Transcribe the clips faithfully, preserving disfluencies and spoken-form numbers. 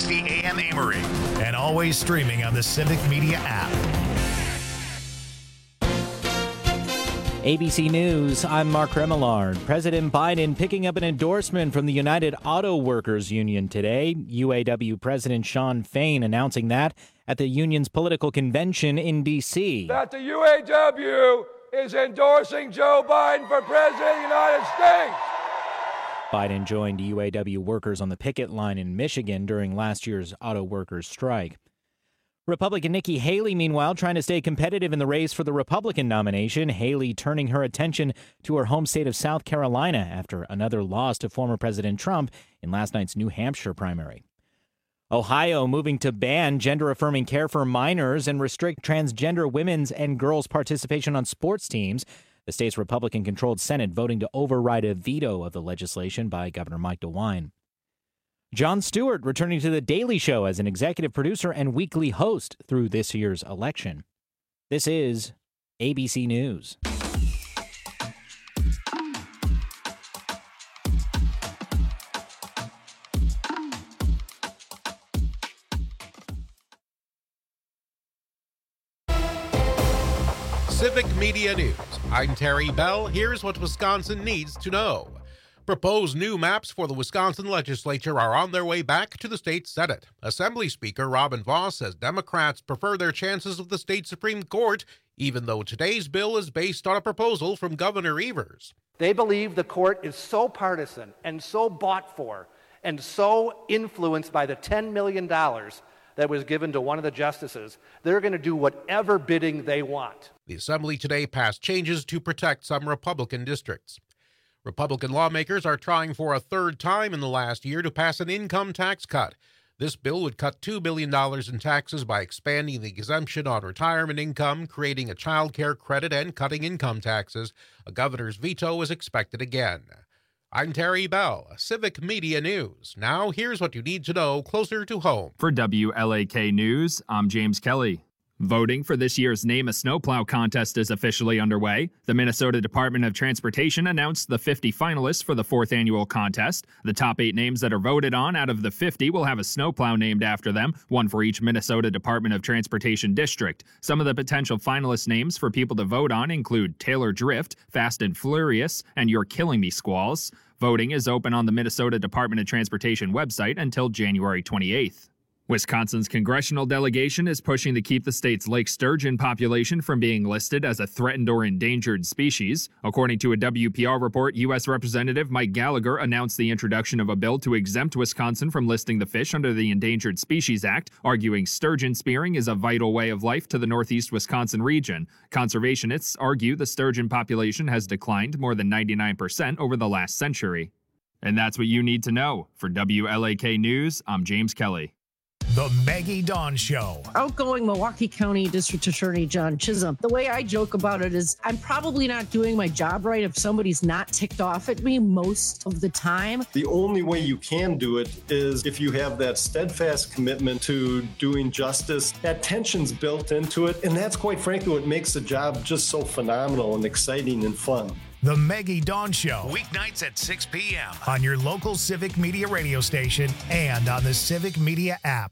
sixty A M Amory, and always streaming on the Civic Media app. A B C News, I'm Mark Remillard. President Biden picking up an endorsement from the United Auto Workers Union today. U A W President Shawn Fain announcing that at the union's political convention in D C That the U A W is endorsing Joe Biden for President of the United States. Biden joined U A W workers on the picket line in Michigan during last year's auto workers strike. Republican Nikki Haley, meanwhile, trying to stay competitive in the race for the Republican nomination. Haley turning her attention to her home state of South Carolina after another loss to former President Trump in last night's New Hampshire primary. Ohio moving to ban gender-affirming care for minors and restrict transgender women's and girls' participation on sports teams. The state's Republican-controlled Senate voting to override a veto of the legislation by Governor Mike DeWine. Jon Stewart returning to The Daily Show as an executive producer and weekly host through this year's election. This is A B C News. Civic Media News. I'm Terry Bell. Here's what Wisconsin needs to know. Proposed new maps for the Wisconsin legislature are on their way back to the state Senate. Assembly Speaker Robin Vos says Democrats prefer their chances of the state Supreme Court, even though today's bill is based on a proposal from Governor Evers. They believe the court is so partisan and so bought for and so influenced by the ten million dollars that was given to one of the justices, they're going to do whatever bidding they want. The Assembly today passed changes to protect some Republican districts. Republican lawmakers are trying for a third time in the last year to pass an income tax cut. This bill would cut two billion dollars in taxes by expanding the exemption on retirement income, creating a child care credit, and cutting income taxes. A governor's veto is expected again. I'm Terry Bell, Civic Media News. Now, here's what you need to know closer to home. For W L A K News, I'm James Kelly. Voting for this year's Name a Snowplow contest is officially underway. The Minnesota Department of Transportation announced the fifty finalists for the fourth annual contest. The top eight names that are voted on out of the fifty will have a snowplow named after them, one for each Minnesota Department of Transportation district. Some of the potential finalist names for people to vote on include Taylor Drift, Fast and Furious, and You're Killing Me Squalls. Voting is open on the Minnesota Department of Transportation website until January twenty-eighth. Wisconsin's congressional delegation is pushing to keep the state's lake sturgeon population from being listed as a threatened or endangered species. According to a W P R report, U S Representative Mike Gallagher announced the introduction of a bill to exempt Wisconsin from listing the fish under the Endangered Species Act, arguing sturgeon spearing is a vital way of life to the northeast Wisconsin region. Conservationists argue the sturgeon population has declined more than ninety-nine percent over the last century. And that's what you need to know. For W L A K News, I'm James Kelly. The Maggie Dawn Show. Outgoing Milwaukee County District Attorney John Chisholm. The way I joke about it is I'm probably not doing my job right if somebody's not ticked off at me most of the time. The only way you can do it is if you have that steadfast commitment to doing justice. That tension's built into it, and that's quite frankly what makes the job just so phenomenal and exciting and fun. The Maggie Dawn Show, weeknights at six p.m. on your local Civic Media radio station and on the Civic Media app.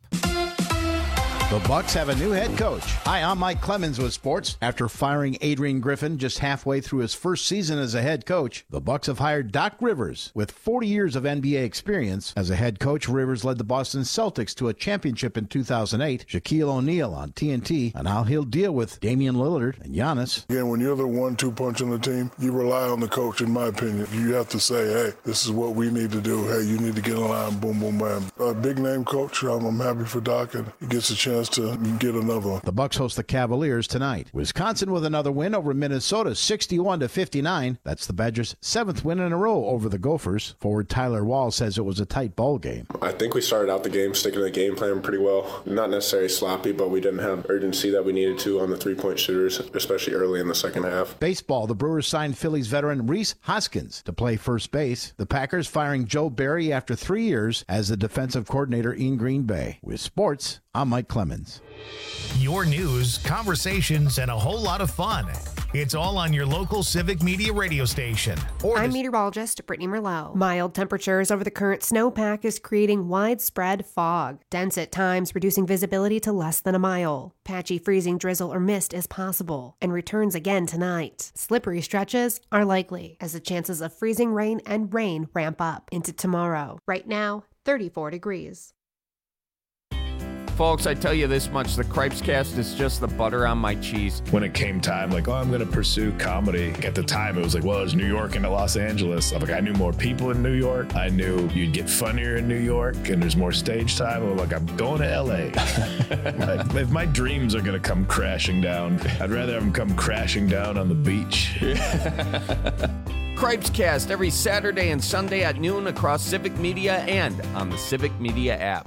The Bucs have a new head coach. Hi, I'm Mike Clemens with sports. After firing Adrian Griffin just halfway through his first season as a head coach, the Bucs have hired Doc Rivers with forty years of N B A experience. As a head coach, Rivers led the Boston Celtics to a championship in two thousand eight. Shaquille O'Neal on T N T on how he'll deal with Damian Lillard and Giannis. Again, when you're the one two punch on the team, you rely on the coach, in my opinion. You have to say, hey, this is what we need to do. Hey, you need to get in line, boom, boom, bam. A big name coach, I'm, I'm happy for Doc, and he gets a chance to get another one. The Bucs host the Cavaliers tonight. Wisconsin with another win over Minnesota, sixty-one to fifty-nine. That's the Badgers' seventh win in a row over the Gophers. Forward Tyler Wall says it was a tight ball game. I think we started out the game sticking to the game plan pretty well. Not necessarily sloppy, but we didn't have urgency that we needed to on the three-point shooters, especially early in the second half. Baseball, the Brewers signed Phillies veteran Rhys Hoskins to play first base. The Packers firing Joe Barry after three years as the defensive coordinator in Green Bay. With sports, I'm Mike Clemens. Clemens. Your news, conversations, and a whole lot of fun. It's all on your local Civic Media radio station. Or I'm the- meteorologist Brittany Merlot. Mild temperatures over the current snowpack is creating widespread fog. Dense at times, reducing visibility to less than a mile. Patchy freezing drizzle or mist is possible and returns again tonight. Slippery stretches are likely as the chances of freezing rain and rain ramp up into tomorrow. Right now, thirty-four degrees. Folks, I tell you this much, the Cripescast is just the butter on my cheese. When it came time, like, oh, I'm going to pursue comedy. At the time, it was like, well, there's New York and Los Angeles. I'm like, I knew more people in New York. I knew you'd get funnier in New York, and there's more stage time. I'm like, I'm going to L A. Like, if my dreams are going to come crashing down, I'd rather have them come crashing down on the beach. Cripescast every Saturday and Sunday at noon across Civic Media and on the Civic Media app.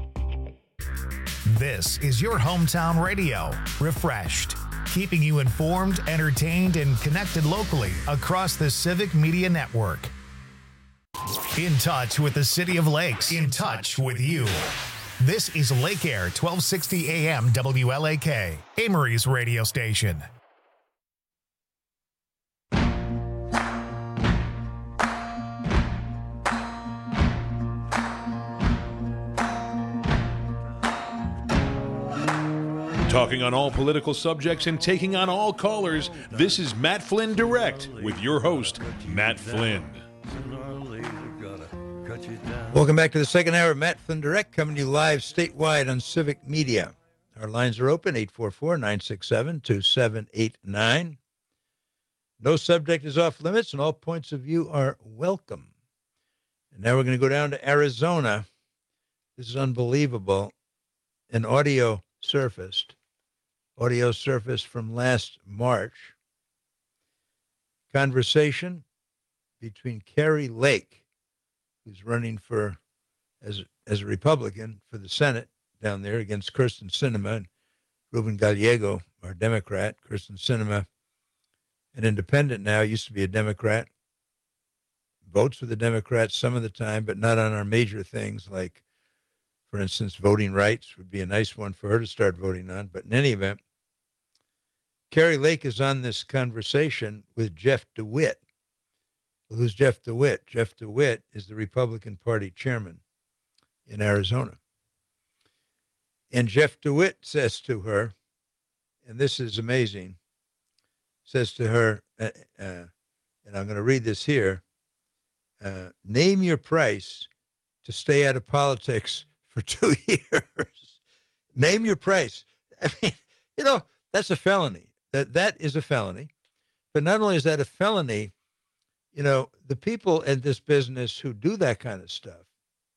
This is your hometown radio, refreshed, keeping you informed, entertained, and connected locally across the Civic Media Network. In touch with the City of Lakes, in touch with you. This is Lake Air, twelve sixty A M W L A K, Amory's radio station. Talking on all political subjects and taking on all callers, this is Matt Flynn Direct with your host, Matt Flynn. Welcome back to the second hour of Matt Flynn Direct, coming to you live statewide on Civic Media. Our lines are open, eight four four, nine six seven, two seven eight nine. No subject is off limits, and all points of view are welcome. And now we're going to go down to Arizona. This is unbelievable. An audio surfaced. Audio surfaced from last March. Conversation between Kari Lake, who's running for as as a Republican for the Senate down there against Kyrsten Sinema, and Ruben Gallego, our Democrat. Kyrsten Sinema, an independent now, used to be a Democrat. Votes for the Democrats some of the time, but not on our major things like, for instance, voting rights would be a nice one for her to start voting on. But in any event, Kari Lake is on this conversation with Jeff DeWitt. Well, who's Jeff DeWitt? Jeff DeWitt is the Republican Party chairman in Arizona. And Jeff DeWitt says to her, and this is amazing, says to her, uh, uh, and I'm going to read this here, uh, name your price to stay out of politics for two years. Name your price. I mean, you know, that's a felony. That that is a felony. But not only is that a felony, you know, the people in this business who do that kind of stuff.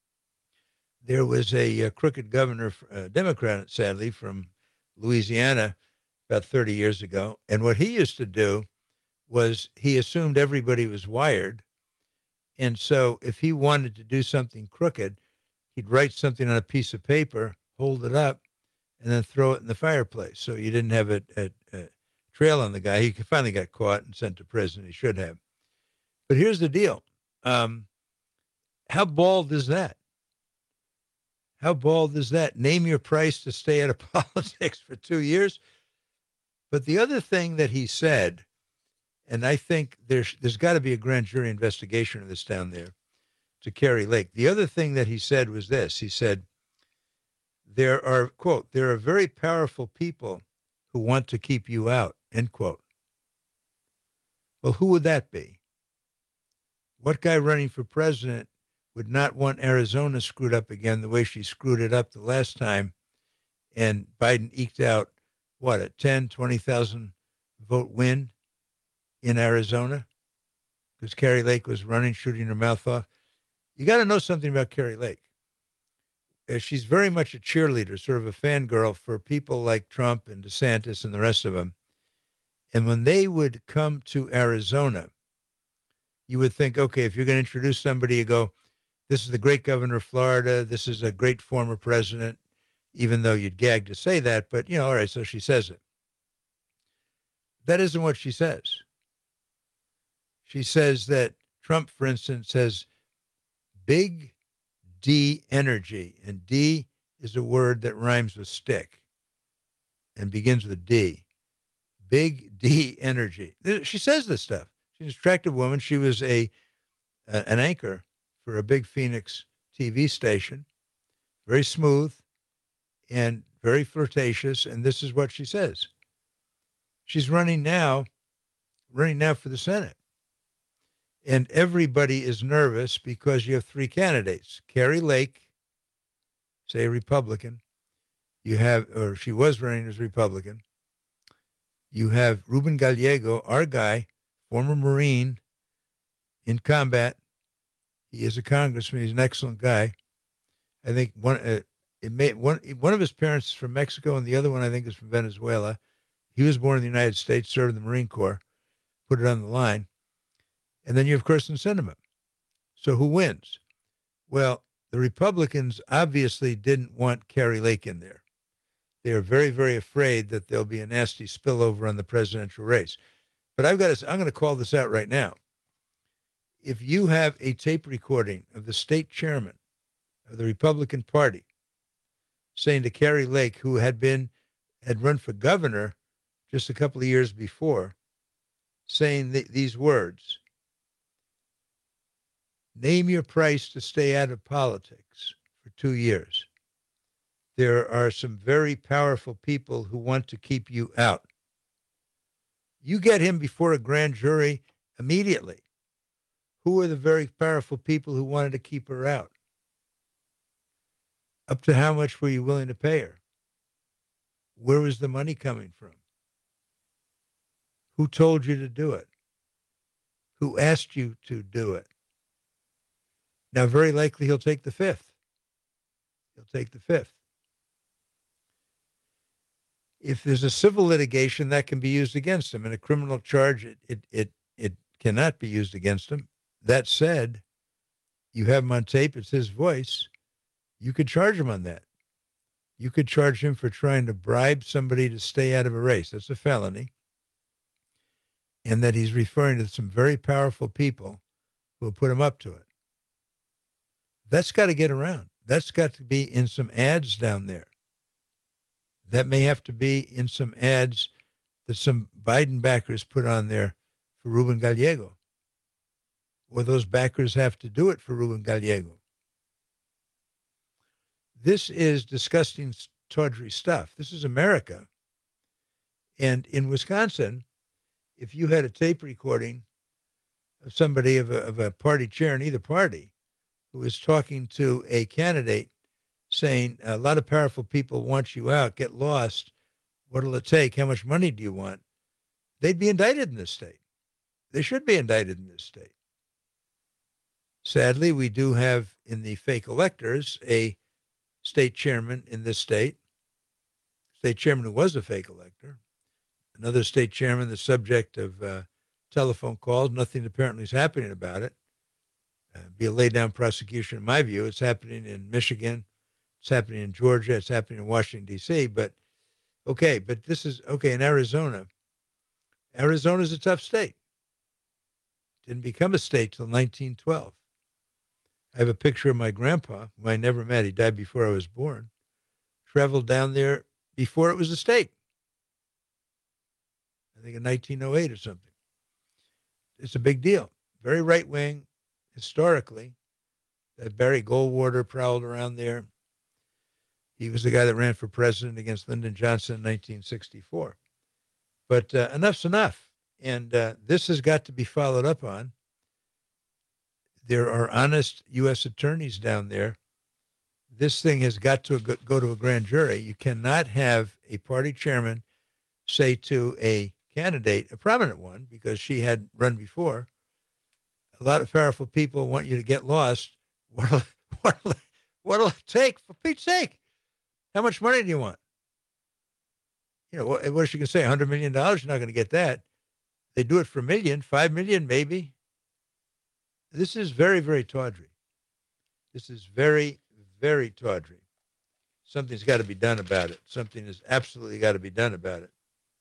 There was a, a crooked governor, a Democrat, sadly, from Louisiana about thirty years ago. And what he used to do was he assumed everybody was wired. And so if he wanted to do something crooked, he'd write something on a piece of paper, hold it up, and then throw it in the fireplace. So you didn't have a, a, a trail on the guy. He finally got caught and sent to prison. He should have. But here's the deal. Um, how bald is that? How bald is that? Name your price to stay out of politics for two years. But the other thing that he said, and I think there's, there's got to be a grand jury investigation of this down there, to Kari Lake. The other thing that he said was this. He said, there are, quote, there are very powerful people who want to keep you out, end quote. Well, who would that be? What guy running for president would not want Arizona screwed up again the way she screwed it up the last time? And Biden eked out, what, a ten, twenty thousand vote win in Arizona? Because Kari Lake was running, shooting her mouth off. You got to know something about Kari Lake. Uh, she's very much a cheerleader, sort of a fangirl for people like Trump and DeSantis and the rest of them. And when they would come to Arizona, you would think, okay, if you're going to introduce somebody, you go, this is the great governor of Florida. This is a great former president, even though you'd gag to say that. But, you know, all right, so she says it. That isn't what she says. She says that Trump, for instance, has big D energy, and D is a word that rhymes with stick and begins with D. Big D energy. She says this stuff. She's an attractive woman. She was a, a an anchor for a big Phoenix T V station. Very smooth and very flirtatious. And this is what she says. She's running now, running now for the Senate. And everybody is nervous because you have three candidates. Kari Lake, say a Republican. You have, or she was running as Republican. You have Ruben Gallego, our guy, former Marine in combat. He is a congressman. He's an excellent guy. I think one, uh, it may, one, one of his parents is from Mexico, and the other one I think is from Venezuela. He was born in the United States, served in the Marine Corps, put it on the line. And then you have Kyrsten Sinema. So who wins? Well, the Republicans obviously didn't want Kari Lake in there. They are very, very afraid that there'll be a nasty spillover on the presidential race. But I've got to, I'm going to call this out right now. If you have a tape recording of the state chairman of the Republican Party saying to Kari Lake, who had been, had run for governor just a couple of years before, saying th- these words, name your price to stay out of politics for two years. There are some very powerful people who want to keep you out. You get him before a grand jury immediately. Who are the very powerful people who wanted to keep her out? Up to how much were you willing to pay her? Where was the money coming from? Who told you to do it? Who asked you to do it? Now, very likely he'll take the fifth. He'll take the fifth. If there's a civil litigation, that can be used against him. In a criminal charge, it, it, it, it cannot be used against him. That said, you have him on tape. It's his voice. You could charge him on that. You could charge him for trying to bribe somebody to stay out of a race. That's a felony. And that he's referring to some very powerful people who will put him up to it. That's got to get around. That's got to be in some ads down there. That may have to be in some ads that some Biden backers put on there for Ruben Gallego. Or those backers have to do it for Ruben Gallego. This is disgusting, tawdry stuff. This is America. And in Wisconsin, if you had a tape recording of somebody of a, of a party chair in either party who is talking to a candidate saying, a lot of powerful people want you out, get lost, what'll it take, how much money do you want? They'd be indicted in this state. They should be indicted in this state. Sadly, we do have in the fake electors a state chairman in this state, state chairman who was a fake elector, another state chairman, the subject of uh, telephone calls. Nothing apparently is happening about it. Uh, be a lay-down prosecution, in my view. It's happening in Michigan. It's happening in Georgia. It's happening in Washington, D C. But, okay, but this is, okay, in Arizona. Arizona's a tough state. Didn't become a state till nineteen twelve. I have a picture of my grandpa, who I never met. He died before I was born. Traveled down there before it was a state. I think in nineteen oh eight or something. It's a big deal. Very right-wing, historically. That Barry Goldwater prowled around there. He was the guy that ran for president against Lyndon Johnson in nineteen sixty-four. But uh, enough's enough. And uh, this has got to be followed up on. There are honest U S attorneys down there. This thing has got to go to a grand jury. You cannot have a party chairman say to a candidate, a prominent one, because she had run before, a lot of powerful people want you to get lost. What'll, what'll, what'll it take, for Pete's sake? How much money do you want? You know, what, what is she going to say? one hundred million dollars? You're not going to get that. They do it for a million, five million maybe. This is very, very tawdry. This is very, very tawdry. Something's got to be done about it. Something has absolutely got to be done about it.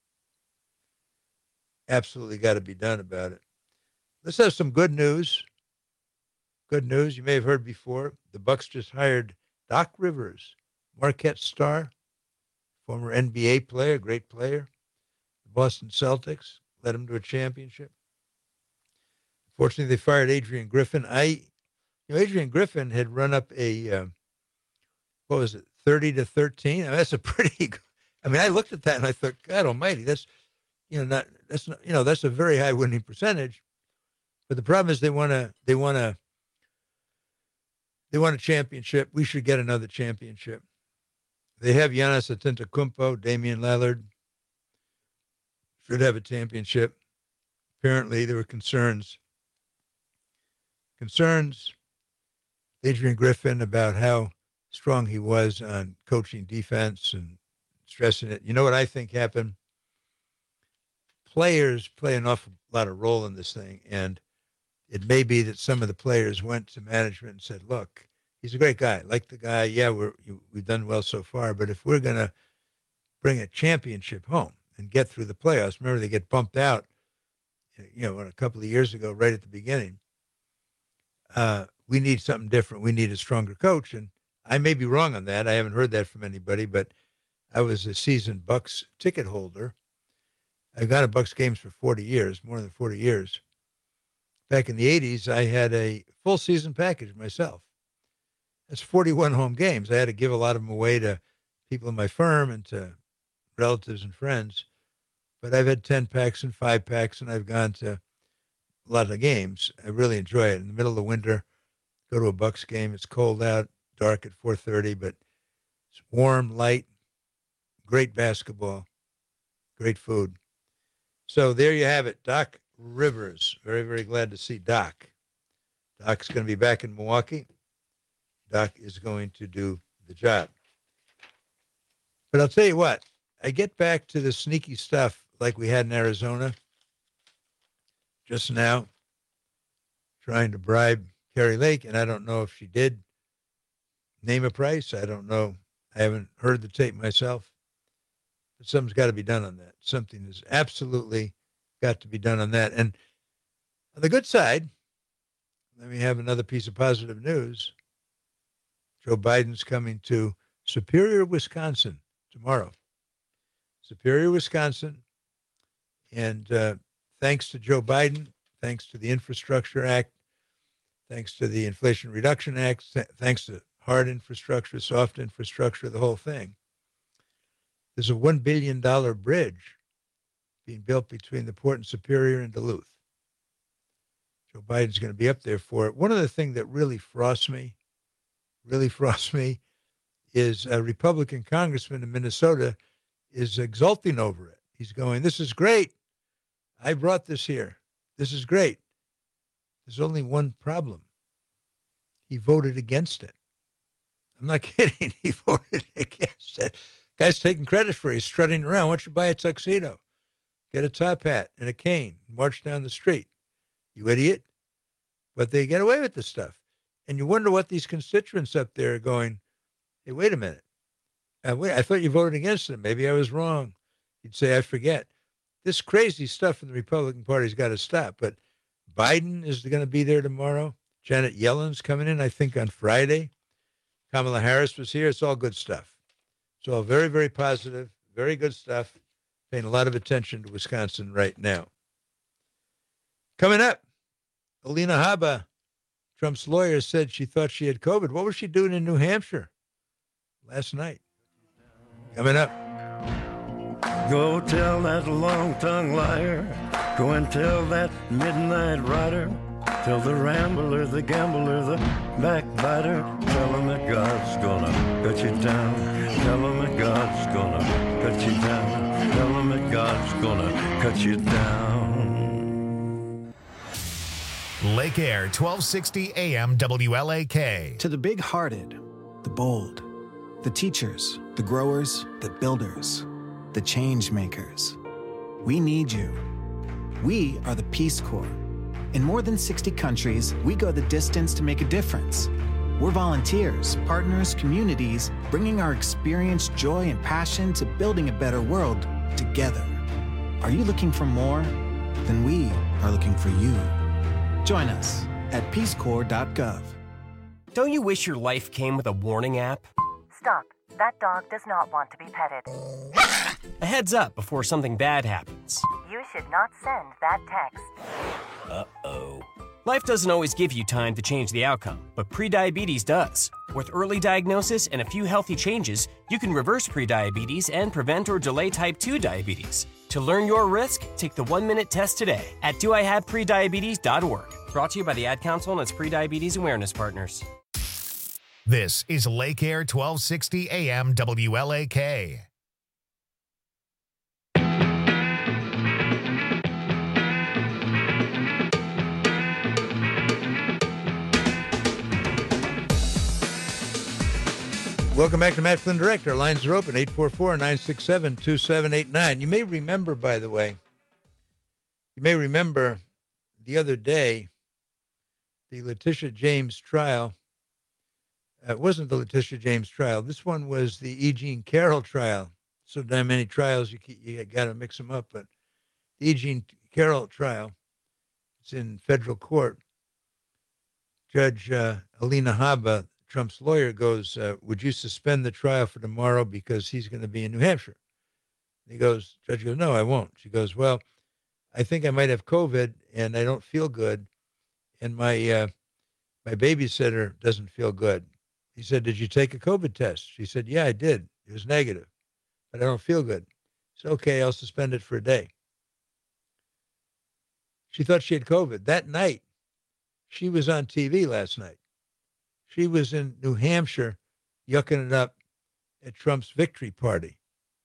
Absolutely got to be done about it. Let's have some good news. Good news. You may have heard before. The Bucs just hired Doc Rivers, Marquette star, former N B A player, great player. The Boston Celtics led him to a championship. Fortunately, they fired Adrian Griffin. I, you know, Adrian Griffin had run up a, uh, what was it, thirty to thirteen? I mean, that's a pretty, I mean, I looked at that and I thought, God almighty, that's, you know, not, that's not, you know, that's a very high winning percentage. But the problem is they want to, they want to, they want a championship. We should get another championship. They have Giannis Antetokounmpo, Damian Lillard, should have a championship. Apparently, there were concerns. Concerns, Adrian Griffin, about how strong he was on coaching defense and stressing it. You know what I think happened? Players play an awful lot of role in this thing, and it may be that some of the players went to management and said, look, he's a great guy. Like the guy, yeah, we're, we've done well so far, but if we're going to bring a championship home and get through the playoffs, remember they get bumped out, you know, a couple of years ago, right at the beginning. Uh, we need something different. We need a stronger coach. And I may be wrong on that. I haven't heard that from anybody, but I was a seasoned Bucks ticket holder. I've gone to Bucks games for forty years, more than forty years. Back in the eighties, I had a full season package myself. That's forty-one home games. I had to give a lot of them away to people in my firm and to relatives and friends. But I've had ten packs and five packs, and I've gone to a lot of games. I really enjoy it. In the middle of the winter, go to a Bucks game. It's cold out, dark at four thirty, but it's warm, light, great basketball, great food. So there you have it, Doc Rivers. Very, very glad to see Doc. Doc's going to be back in Milwaukee. Doc is going to do the job. But I'll tell you what, I get back to the sneaky stuff like we had in Arizona just now, trying to bribe Kari Lake, and I don't know if she did name a price. I don't know. I haven't heard the tape myself. But something's got to be done on that. Something has absolutely got to be done on that. And on the good side, let me have another piece of positive news. Joe Biden's coming to Superior, Wisconsin tomorrow. Superior, Wisconsin. And uh, thanks to Joe Biden, thanks to the Infrastructure Act, thanks to the Inflation Reduction Act, th- thanks to hard infrastructure, soft infrastructure, the whole thing. There's a one billion dollars bridge being built between the port and Superior and Duluth. Joe Biden's going to be up there for it. One of the things that really frosts me, really frosts me, is a Republican congressman in Minnesota is exulting over it. He's going, this is great. I brought this here. This is great. There's only one problem. He voted against it. I'm not kidding. He voted against it. Guy's taking credit for it. He's strutting around. Why don't you buy a tuxedo? Get a top hat and a cane. March down the street. You idiot. But they get away with this stuff. And you wonder what these constituents up there are going, hey, wait a minute. Uh, wait, I thought you voted against it. Maybe I was wrong. You'd say, I forget. This crazy stuff in the Republican Party's got to stop. But Biden is going to be there tomorrow. Janet Yellen's coming in, I think, on Friday. Kamala Harris was here. It's all good stuff. It's all very, very positive, very good stuff. Paying a lot of attention to Wisconsin right now. Coming up, Alina Habba, Trump's lawyer, said she thought she had COVID. What was she doing in New Hampshire last night? Coming up. Go tell that long-tongued liar. Go and tell that midnight rider. Tell the rambler, the gambler, the backbiter. Tell him that God's gonna cut you down. Tell him that God's gonna cut you down. Tell him that God's gonna cut you down. Lake Air, twelve sixty A M W L A K. To the big-hearted, the bold, the teachers, the growers, the builders, the change makers. We need you. We are the Peace Corps. In more than sixty countries, we go the distance to make a difference. We're volunteers, partners, communities, bringing our experience, joy, and passion to building a better world together. Are you looking for more? Then we are looking for you. Join us at peace corps dot gov. Don't you wish your life came with a warning app? Stop. That dog does not want to be petted. A heads up before something bad happens. You should not send that text. Uh-oh. Life doesn't always give you time to change the outcome, but prediabetes does. With early diagnosis and a few healthy changes, you can reverse prediabetes and prevent or delay type two diabetes. To learn your risk, take the one-minute test today at do I have prediabetes dot org. Brought to you by the Ad Council and its prediabetes awareness partners. This is Lake Air twelve sixty A M W L A K. Welcome back to Matt Flynn Direct. Our lines are open, eight four four, nine six seven, two seven eight nine. You may remember, by the way, you may remember the other day, the Letitia James trial. Uh, it wasn't the Letitia James trial. This one was the E. Jean Carroll trial. So damn many trials, you, you got to mix them up. But the E. Jean Carroll trial, it's in federal court. Judge uh, Alina Habba, Trump's lawyer, goes, uh, would you suspend the trial for tomorrow because he's going to be in New Hampshire? And he goes, Judge goes, no, I won't. She goes, well, I think I might have COVID and I don't feel good. And my uh, my babysitter doesn't feel good. He said, did you take a COVID test? She said, yeah, I did. It was negative, but I don't feel good. He said, okay, I'll suspend it for a day. She thought she had COVID. That night, she was on T V last night. She was in New Hampshire yucking it up at Trump's victory party.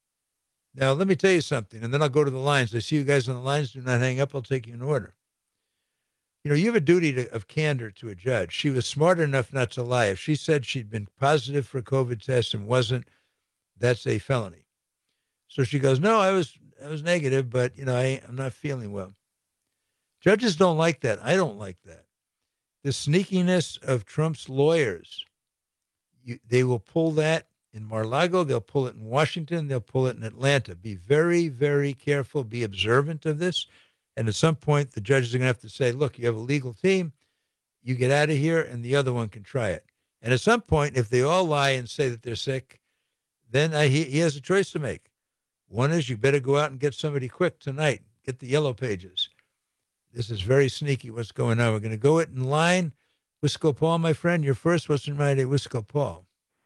Now, let me tell you something, and then I'll go to the lines. I see you guys on the lines. Do not hang up. I'll take you in order. You know, you have a duty to, of candor to a judge. She was smart enough not to lie. If she said she'd been positive for a COVID test and wasn't, that's a felony. So she goes, no, I was I was negative, but, you know, I, I'm not feeling well. Judges don't like that. I don't like that. The sneakiness of Trump's lawyers, you, they will pull that in Mar-a-Lago. They'll pull it in Washington. They'll pull it in Atlanta. Be very, very careful. Be observant of this. And at some point, the judges are going to have to say, look, you have a legal team. You get out of here, and the other one can try it. And at some point, if they all lie and say that they're sick, then uh, he, he has a choice to make. One is you better go out and get somebody quick tonight. Get the yellow pages. This is very sneaky what's going on. We're going to go it in line. Wisco Paul, my friend, you're first. What's in my day, Wisco Paul?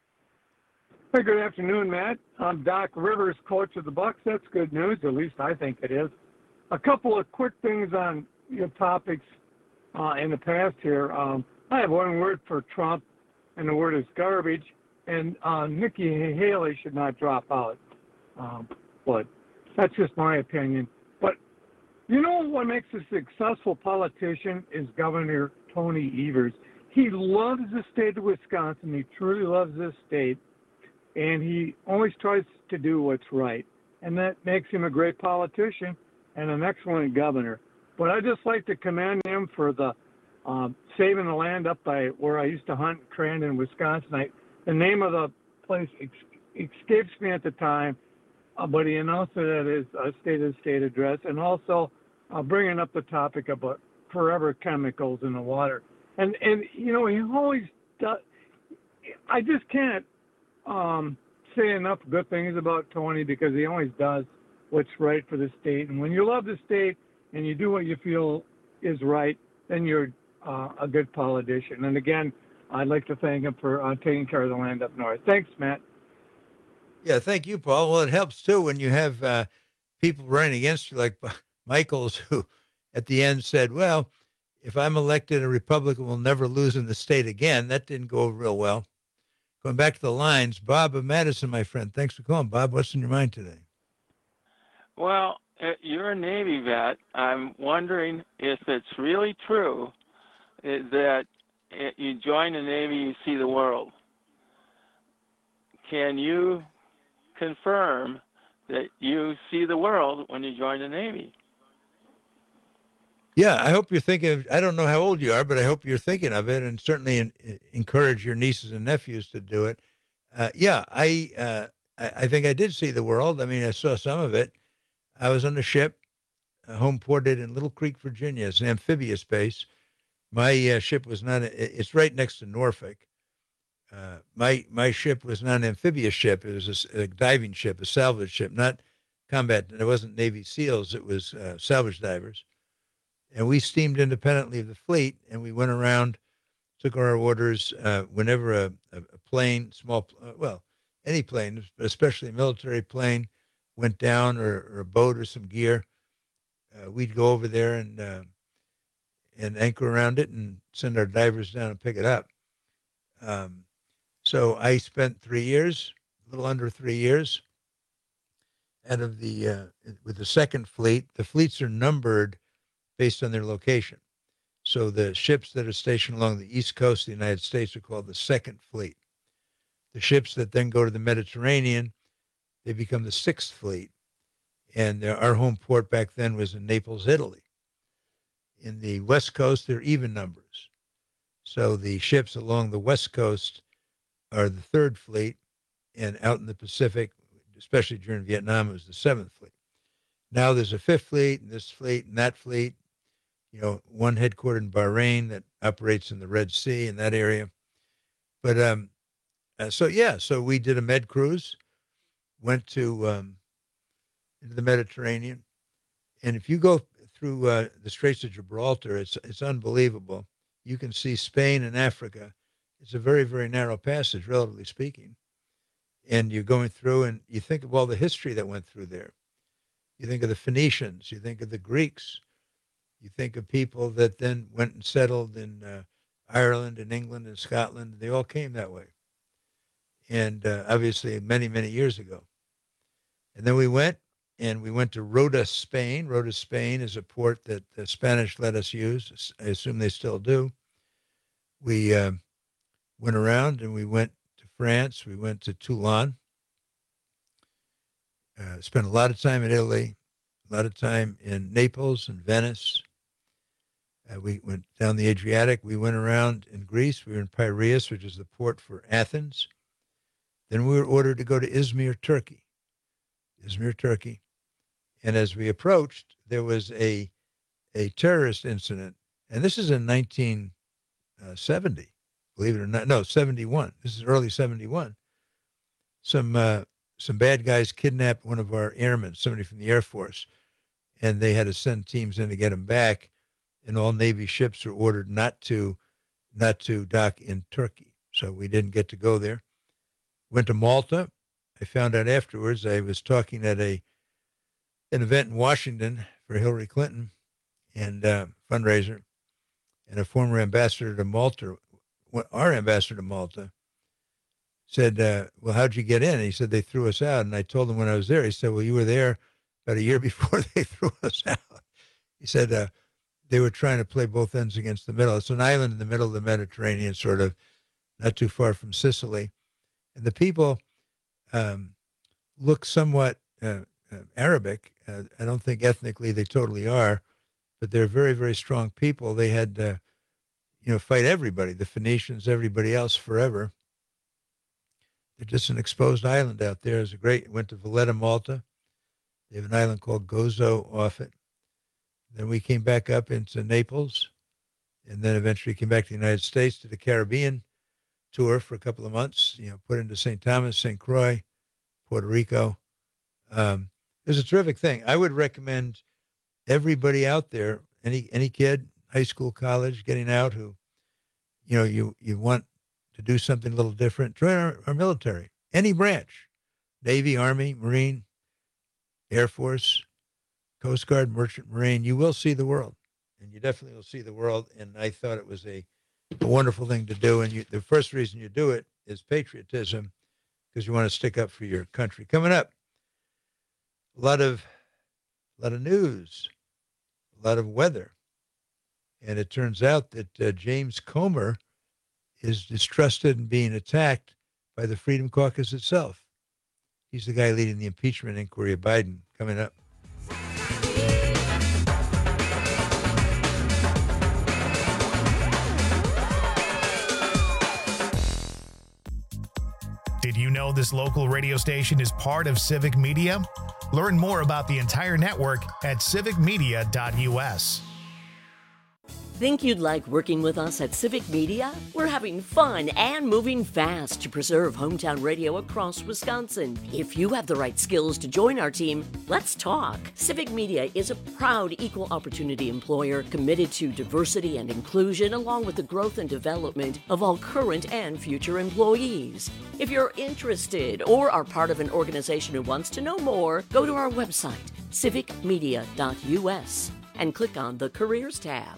Hey, good afternoon, Matt. I'm Doc Rivers, coach of the Bucks. That's good news, at least I think it is. A couple of quick things on your topics uh, in the past here. Um, I have one word for Trump, and the word is garbage. And uh, Nikki Haley should not drop out. Um, but that's just my opinion. But you know what makes a successful politician is Governor Tony Evers. He loves the state of Wisconsin. He truly loves this state. And he always tries to do what's right. And that makes him a great politician and an excellent governor. But I just like to commend him for the um, saving the land up by where I used to hunt, Crandon, Wisconsin. I, the name of the place ex- escapes me at the time, uh, but he announced it at his uh, State of the State address, and also uh, bringing up the topic about forever chemicals in the water. And, and you know, he always does. I just can't um, say enough good things about Tony because he always does what's right for the state. And when you love the state and you do what you feel is right, then you're uh, a good politician. And again, I'd like to thank him for uh, taking care of the land up north. Thanks, Matt. Yeah, thank you, Paul. Well, it helps, too, when you have uh, people running against you like Michaels, who at the end said, well, if I'm elected, a Republican will never lose in the state again. That didn't go real well. Going back to the lines, Bob of Madison, my friend. Thanks for calling, Bob. What's in your mind today? Well, you're a Navy vet. I'm wondering if it's really true that you join the Navy, you see the world. Can you confirm that you see the world when you join the Navy? Yeah, I hope you're thinking of, I don't know how old you are, but I hope you're thinking of it, and certainly in, encourage your nieces and nephews to do it. Uh, yeah, I, uh, I I think I did see the world. I mean, I saw some of it. I was on a ship, uh, home ported in Little Creek, Virginia. It's an amphibious base. My uh, ship was not, a, it's right next to Norfolk. Uh, my my ship was not an amphibious ship. It was a, a diving ship, a salvage ship, not combat. It wasn't Navy SEALs. It was uh, salvage divers. And we steamed independently of the fleet, and we went around, took our orders uh, whenever a, a, a plane, small, uh, well, any plane, but especially a military plane, went down, or, or a boat or some gear. Uh, we'd go over there and uh, and anchor around it and send our divers down and pick it up. Um, so I spent three years, a little under three years, out of the uh, with the second fleet. The fleets are numbered based on their location. So the ships that are stationed along the east coast of the United States are called the second fleet. The ships that then go to the Mediterranean, they become the sixth fleet. And our home port back then was in Naples, Italy. In the west coast, they're even numbers. So the ships along the west coast are the third fleet, and out in the Pacific, especially during Vietnam, it was the seventh fleet. Now there's a fifth fleet, and this fleet, and that fleet. You know, one headquartered in Bahrain that operates in the Red Sea in that area. But um, uh, so yeah, so we did a med cruise, went to um, into the Mediterranean, and if you go through uh, the Straits of Gibraltar, it's it's unbelievable. You can see Spain and Africa. It's a very, very narrow passage, relatively speaking. And you're going through, and you think of all the history that went through there. You think of the Phoenicians. You think of the Greeks. You think of people that then went and settled in uh, Ireland and England and Scotland. They all came that way. And uh, obviously many, many years ago. And then we went, and we went to Rota, Spain. Rota, Spain is a port that the Spanish let us use. I assume they still do. We uh, went around, and we went to France. We went to Toulon. Uh, spent a lot of time in Italy, a lot of time in Naples and Venice. Uh, we went down the Adriatic. We went around in Greece. We were in Piraeus, which is the port for Athens. Then we were ordered to go to Izmir, Turkey. Izmir, Turkey. And as we approached, there was a a terrorist incident. And this is in nineteen seventy, believe it or not. No, seventy-one. This is early seventy-one. Some uh, some bad guys kidnapped one of our airmen, somebody from the Air Force, and they had to send teams in to get him back. And all Navy ships were ordered not to not to dock in Turkey. So we didn't get to go there. Went to Malta. I found out afterwards, I was talking at a an event in Washington for Hillary Clinton and uh, fundraiser, and a former ambassador to Malta, our ambassador to Malta, said, uh, well, how'd you get in? And he said, they threw us out. And I told him when I was there, he said, well, you were there about a year before they threw us out. He said, uh, they were trying to play both ends against the middle. It's an island in the middle of the Mediterranean, sort of not too far from Sicily. And the people um, look somewhat uh, uh, Arabic. Uh, I don't think ethnically they totally are, but they're very, very strong people. They had, uh, you know, fight everybody, the Phoenicians, everybody else forever. They're just an exposed island out there. It's a great, went to Valletta, Malta. They have an island called Gozo off it. Then we came back up into Naples, and then eventually came back to the United States to the Caribbean tour for a couple of months, you know, put into Saint Thomas, Saint Croix, Puerto Rico. Um, it was a terrific thing. I would recommend everybody out there, any any kid, high school, college, getting out who, you know, you, you want to do something a little different, join our, our military, any branch, Navy, Army, Marine, Air Force, Coast Guard, Merchant Marine. You will see the world, and you definitely will see the world. And I thought it was a, a wonderful thing to do. And you, the first reason you do it is patriotism, because you want to stick up for your country. Coming up, a lot of, a lot of news, a lot of weather. And it turns out that uh, James Comer is distrusted and being attacked by the Freedom Caucus itself. He's the guy leading the impeachment inquiry of Biden. Coming up. Did you know this local radio station is part of Civic Media? Learn more about the entire network at civic media dot U S. Think you'd like working with us at Civic Media? We're having fun and moving fast to preserve hometown radio across Wisconsin. If you have the right skills to join our team, let's talk. Civic Media is a proud equal opportunity employer committed to diversity and inclusion, along with the growth and development of all current and future employees. If you're interested or are part of an organization who wants to know more, go to our website, civic media dot u s, and click on the Careers tab.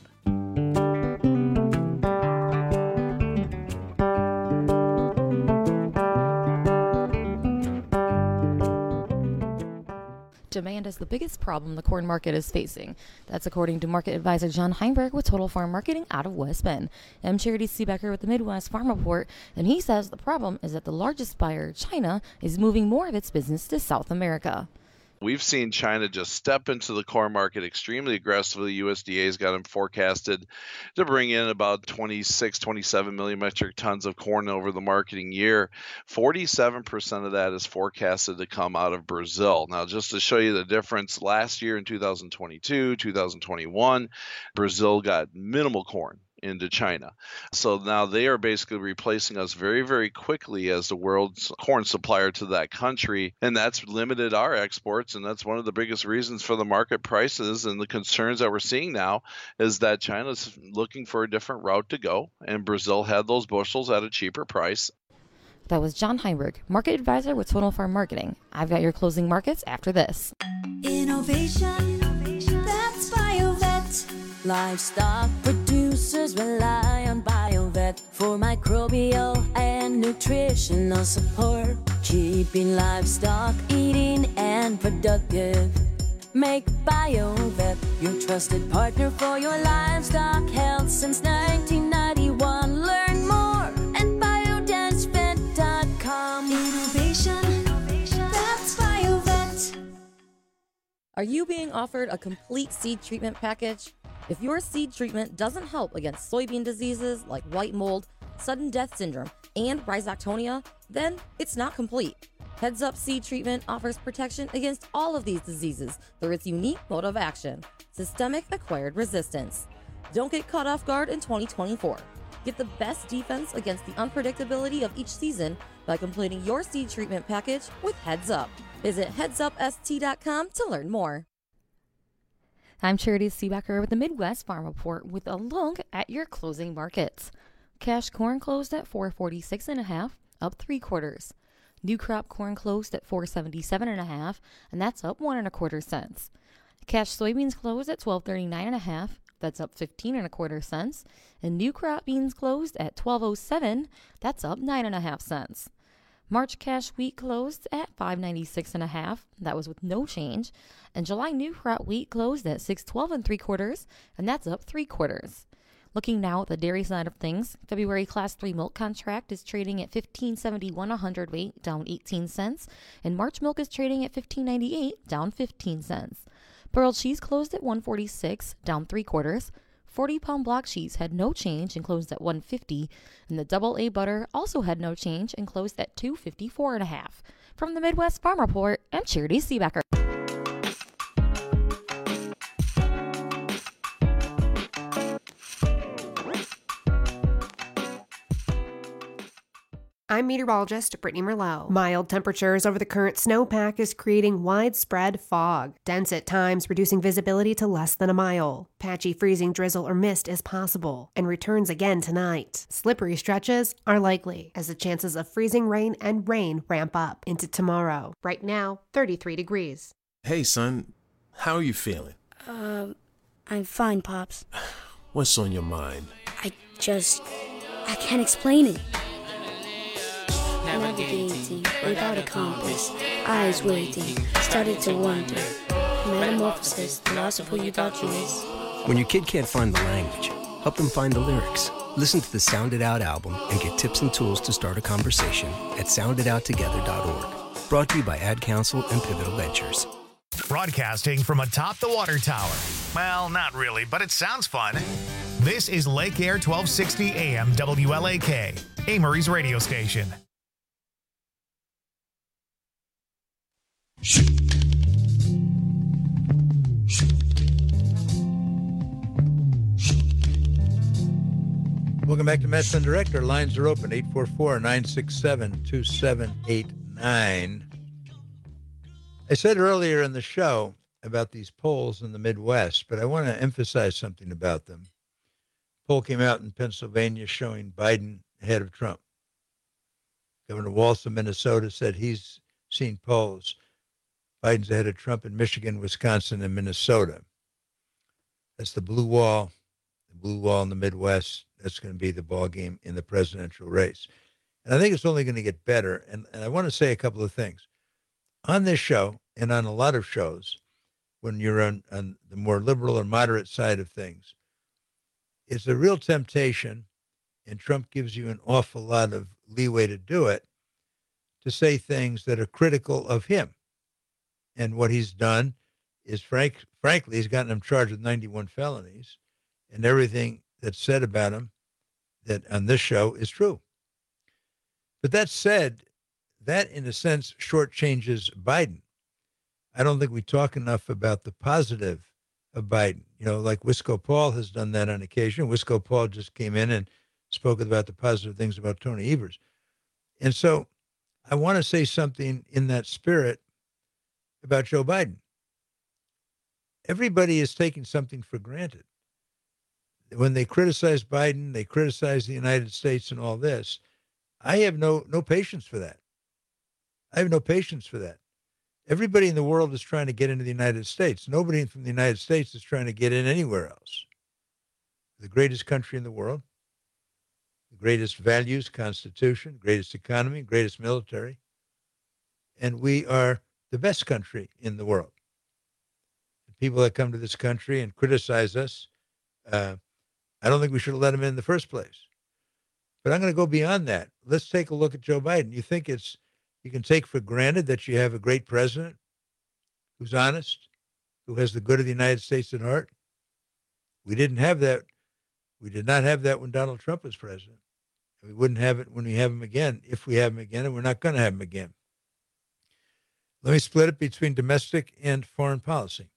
Demand is the biggest problem the corn market is facing. That's according to market advisor John Heinberg with Total Farm Marketing out of West Bend. I'm Charity Seebecker with the Midwest Farm Report, and he says the problem is that the largest buyer, China, is moving more of its business to South America. We've seen China just step into the corn market extremely aggressively. U S D A's got them forecasted to bring in about twenty-six, twenty-seven million metric tons of corn over the marketing year. forty-seven percent of that is forecasted to come out of Brazil. Now, just to show you the difference, last year in two thousand twenty-two, two thousand twenty-one, Brazil got minimal corn into China. So now they are basically replacing us very, very quickly as the world's corn supplier to that country. And that's limited our exports. And that's one of the biggest reasons for the market prices and the concerns that we're seeing now is that China's looking for a different route to go. And Brazil had those bushels at a cheaper price. That was John Heinberg, market advisor with Total Farm Marketing. I've got your closing markets after this. Innovation, that's BioVet. Livestock producers rely on BioVet for microbial and nutritional support, keeping livestock eating and productive. Make BioVet your trusted partner for your livestock health since nineteen ninety-one. Learn more at biodance vet dot com. Innovation, that's BioVet. Are you being offered a complete seed treatment package? If your seed treatment doesn't help against soybean diseases like white mold, sudden death syndrome, and rhizoctonia, then it's not complete. Heads Up Seed Treatment offers protection against all of these diseases through its unique mode of action, systemic acquired resistance. Don't get caught off guard in twenty twenty-four. Get the best defense against the unpredictability of each season by completing your seed treatment package with Heads Up. Visit heads up s t dot com to learn more. I'm Charity Seebecker with the Midwest Farm Report with a look at your closing markets. Cash corn closed at four forty-six and a half, up three quarters. New crop corn closed at four seventy-seven and a half, and that's up one and a quarter cents. Cash soybeans closed at twelve thirty-nine and a half, that's up fifteen and a quarter cents. And new crop beans closed at twelve oh seven, that's up nine and a half cents. March cash wheat closed at five ninety-six and a half. That was with no change. And July new crop wheat closed at six twelve and three quarters, and that's up three quarters. Looking now at the dairy side of things, February class three milk contract is trading at fifteen seventy-one a hundredweight, down eighteen cents, and March milk is trading at fifteen ninety-eight, down fifteen cents. Pearl cheese closed at one forty-six, down three quarters. forty pound block cheese had no change and closed at one fifty, and the double A butter also had no change and closed at two fifty-four and a half. From the Midwest Farm Report, I'm Charity Seebecker. I'm meteorologist Brittany Merlot. Mild temperatures over the current snowpack is creating widespread fog, dense at times, reducing visibility to less than a mile. Patchy freezing drizzle or mist is possible and returns again tonight. Slippery stretches are likely as the chances of freezing rain and rain ramp up into tomorrow. Right now, thirty-three degrees. Hey, son, how are you feeling? Uh, I'm fine, Pops. What's on your mind? I just... I can't explain it. Navigating without a compass, eyes waiting, started to wonder. Metamorphosis, the loss of who you thought you was. When your kid can't find the language, help them find the lyrics. Listen to the Sound It Out album and get tips and tools to start a conversation at sound it out together dot org. Brought to you by Ad Council and Pivotal Ventures. Broadcasting from atop the water tower. Well, not really, but it sounds fun. This is Lake Air twelve sixty A M W L A K, Amory's radio station. Shh. 'Cause Welcome back to Matt Flynn Direct. Our lines are open, eight four four, nine six seven, two seven eight nine. I said earlier in the show about these polls in the Midwest, but I want to emphasize something about them. A poll came out in Pennsylvania showing Biden ahead of Trump. Governor Walz of Minnesota said he's seen polls. Biden's ahead of Trump in Michigan, Wisconsin, and Minnesota. That's the blue wall, the blue wall in the Midwest. That's going to be the ball game in the presidential race. And I think it's only going to get better. And, and I want to say a couple of things. On this show and on a lot of shows, when you're on, on the more liberal or moderate side of things, it's a real temptation, and Trump gives you an awful lot of leeway to do it, to say things that are critical of him. And what he's done is, frank, frankly, he's gotten him charged with ninety-one felonies, and everything that's said about him that on this show is true. But that said, that in a sense shortchanges Biden. I don't think we talk enough about the positive of Biden. You know, like Wisco Paul has done that on occasion. Wisco Paul just came in and spoke about the positive things about Tony Evers. And so I want to say something in that spirit about Joe Biden. Everybody is taking something for granted. When they criticize Biden, they criticize the United States and all this. I have no no patience for that. I have no patience for that. Everybody in the world is trying to get into the United States. Nobody from the United States is trying to get in anywhere else. The greatest country in the world, the greatest values, constitution, greatest economy, greatest military, and we are the best country in the world. The people that come to this country and criticize us, uh, I don't think we should have let them in in the first place. But I'm going to go beyond that. Let's take a look at Joe Biden. You think it's you can take for granted that you have a great president who's honest, who has the good of the United States at heart? We didn't have that. We did not have that when Donald Trump was president. We wouldn't have it when we have him again, if we have him again, and we're not going to have him again. Let me split it between domestic and foreign policy.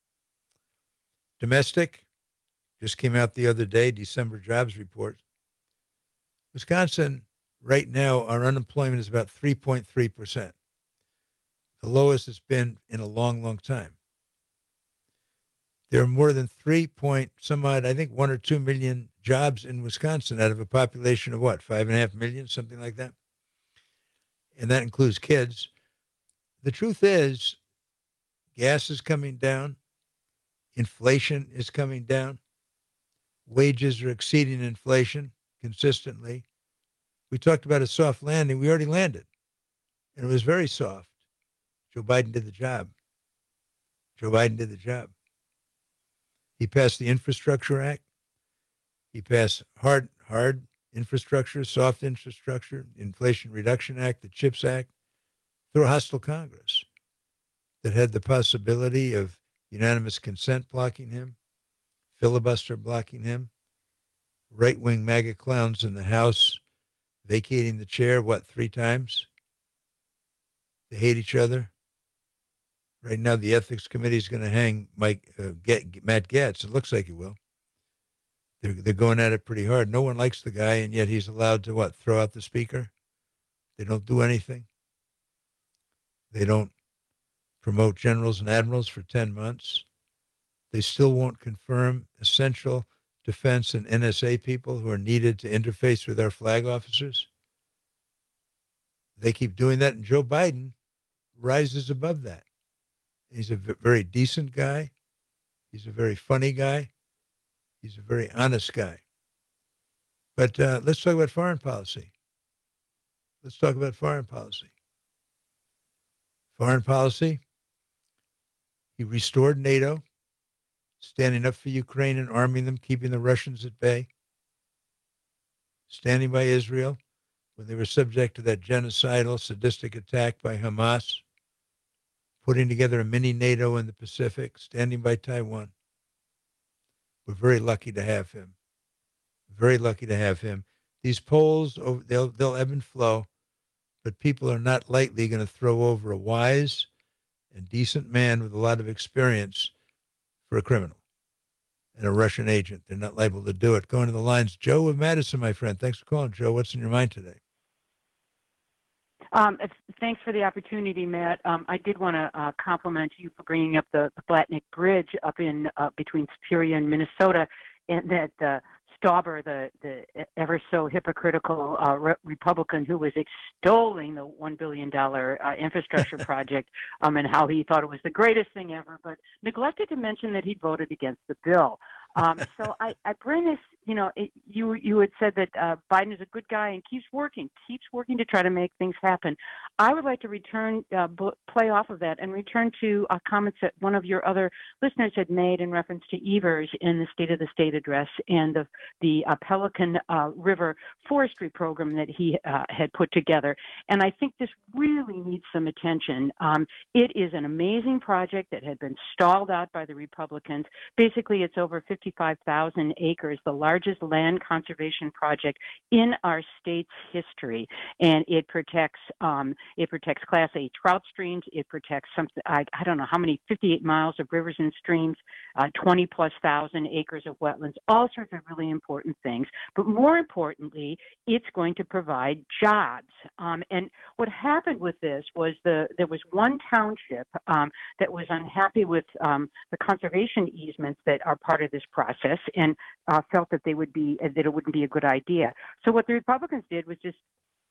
Domestic just came out the other day, December jobs report. Wisconsin, right now, our unemployment is about three point three percent. The lowest it's been in a long, long time. There are more than three point some odd, I think one or two million jobs in Wisconsin out of a population of what, five and a half million, something like that? And that includes kids. The truth is, gas is coming down. Inflation is coming down. Wages are exceeding inflation consistently. We talked about a soft landing. We already landed, and it was very soft. Joe Biden did the job. Joe Biden did the job. He passed the Infrastructure Act. He passed hard, hard infrastructure, soft infrastructure, Inflation Reduction Act, the CHIPS Act, through a hostile Congress that had the possibility of unanimous consent blocking him, filibuster blocking him, right-wing MAGA clowns in the House vacating the chair, what, three times? They hate each other. Right now, the Ethics Committee is going to hang Mike, uh, get, Matt Gaetz. It looks like it will. They're, they're going at it pretty hard. No one likes the guy, and yet he's allowed to, what, throw out the speaker? They don't do anything. They don't promote generals and admirals for ten months. They still won't confirm essential defense and N S A people who are needed to interface with our flag officers. They keep doing that, and Joe Biden rises above that. He's a very decent guy. He's a very funny guy. He's a very honest guy. But uh, let's talk about foreign policy. Let's talk about foreign policy. Foreign policy, he restored NATO, standing up for Ukraine and arming them, keeping the Russians at bay, standing by Israel when they were subject to that genocidal, sadistic attack by Hamas, putting together a mini NATO in the Pacific, standing by Taiwan. We're very lucky to have him. Very lucky to have him. These polls, they'll, they'll ebb and flow, but people are not lightly going to throw over a wise and decent man with a lot of experience for a criminal. and a Russian agent. They're not liable to do it. Going to the lines, Joe of Madison, my friend. Thanks for calling, Joe. What's in your mind today? Um, thanks for the opportunity, Matt. Um, I did want to uh, compliment you for bringing up the, the Blatnick Bridge up in uh, between Superior and Minnesota, and that uh, Stauber, the, the ever so hypocritical uh, re- Republican who was extolling the one billion dollars uh, infrastructure project um, and how he thought it was the greatest thing ever, but neglected to mention that he voted against the bill. Um, so I, I bring this, you know, it, you you had said that uh, Biden is a good guy and keeps working, keeps working to try to make things happen. I would like to return, uh, b- play off of that and return to uh, comments that one of your other listeners had made in reference to Evers in the State of the State address and the, the uh, Pelican uh, River forestry program that he uh, had put together. And I think this really needs some attention. Um, it is an amazing project that had been stalled out by the Republicans. Basically, it's over fifty-five thousand acres, the largest land conservation project in our state's history, and it protects um, it protects Class A trout streams. It protects something I, I don't know how many fifty-eight miles of rivers and streams, uh, twenty plus thousand acres of wetlands, all sorts of really important things. But more importantly, it's going to provide jobs. Um, and what happened with this was the there was one township um, that was unhappy with um, the conservation easements that are part of this process and uh, felt that they would be that it wouldn't be a good idea. So what the Republicans did was just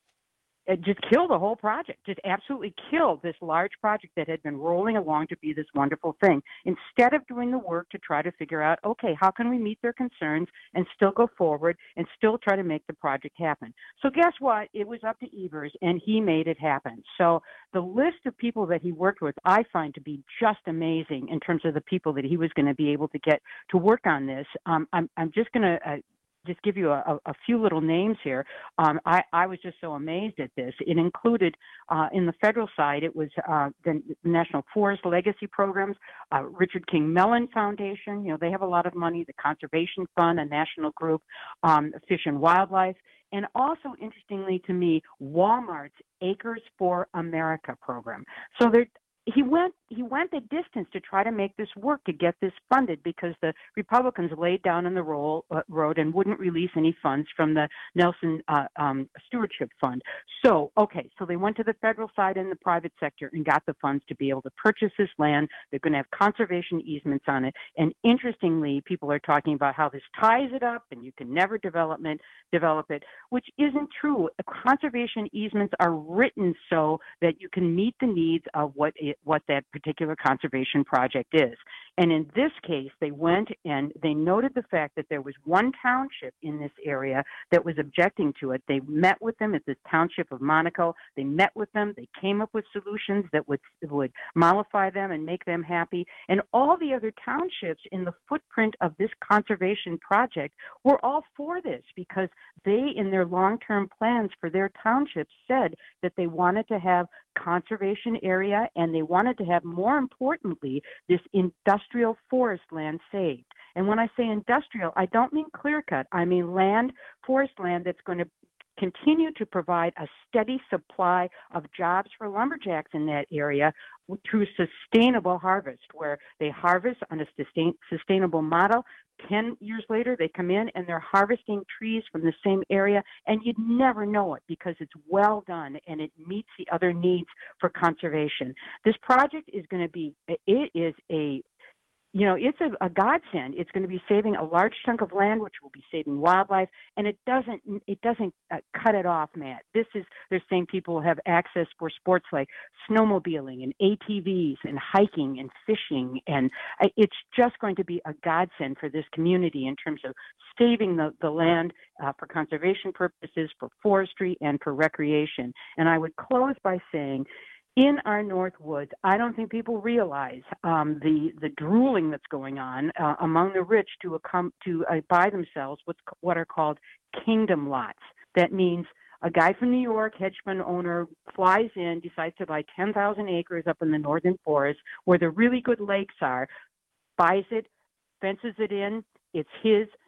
uh, just kill the whole project, just absolutely kill this large project that had been rolling along to be this wonderful thing. Instead of doing the work to try to figure out, okay, how can we meet their concerns and still go forward and still try to make the project happen? So guess what? It was up to Evers, and he made it happen. So the list of people that he worked with, I find to be just amazing in terms of the people that he was going to be able to get to work on this. Um, I'm, I'm just going to uh, just give you a, a few little names here. Um, I, I was just so amazed at this. It included, uh, in the federal side, it was uh, the National Forest Legacy Programs, uh, Richard King Mellon Foundation. You know, they have a lot of money, the Conservation Fund, a national group, um, Fish and Wildlife, and also, interestingly to me, Walmart's Acres for America program. So there, he went he went the distance to try to make this work, to get this funded, because the Republicans laid down in the roll, uh, road and wouldn't release any funds from the Nelson uh, um, Stewardship Fund. So, okay, so they went to the federal side and the private sector and got the funds to be able to purchase this land. They're going to have conservation easements on it. And interestingly, people are talking about how this ties it up and you can never development, develop it, which isn't true. Conservation easements are written so that you can meet the needs of what it, what that particular conservation project is. And in this case, they went and they noted the fact that there was one township in this area that was objecting to it. They met with them at the township of Monaco. They met with them. They came up with solutions that would would mollify them and make them happy. And all the other townships in the footprint of this conservation project were all for this, because they, in their long-term plans for their townships, said that they wanted to have conservation area, and they wanted to have, more importantly, this industrial forest land saved. And when I say industrial, I don't mean clear-cut. I mean land, forest land that's going to continue to provide a steady supply of jobs for lumberjacks in that area through sustainable harvest, where they harvest on a sustain, sustainable model. Ten years later, they come in and they're harvesting trees from the same area, and you'd never know it because it's well done and it meets the other needs for conservation. This project is going to be, it is a You know, it's a, a godsend. It's going to be saving a large chunk of land, which will be saving wildlife, and it doesn't it doesn't uh, cut it off, Matt. This is, they're saying people will have access for sports like snowmobiling and A T Vs and hiking and fishing, and uh, it's just going to be a godsend for this community in terms of saving the, the land uh, for conservation purposes, for forestry, and for recreation. And I would close by saying, in our North Woods, I don't think people realize um, the the drooling that's going on uh, among the rich to accom- to uh, buy themselves what's what are called kingdom lots. That means a guy from New York, hedge fund owner, flies in, decides to buy ten thousand acres up in the northern forest where the really good lakes are, buys it, fences it in. It's his.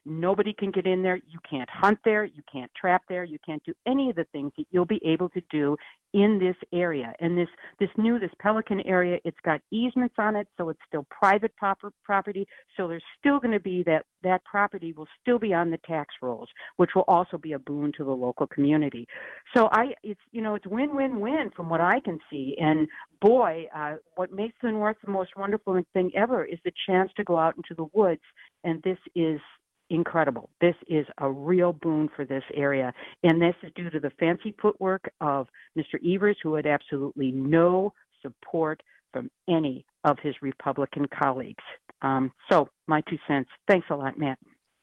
Nobody can get in there. You can't hunt there. You can't trap there. You can't do any of the things that you'll be able to do in this area. And this, this new, this Pelican area, it's got easements on it, so it's still private proper, property. So there's still going to be that, that property will still be on the tax rolls, which will also be a boon to the local community. So I, it's, you know, it's win-win-win from what I can see. And boy, uh, what makes the North the most wonderful thing ever is the chance to go out into the woods. And this is incredible. This is a real boon for this area. And this is due to the fancy footwork of Mister Evers, who had absolutely no support from any of his Republican colleagues. Um, so my two cents. Thanks a lot, Matt.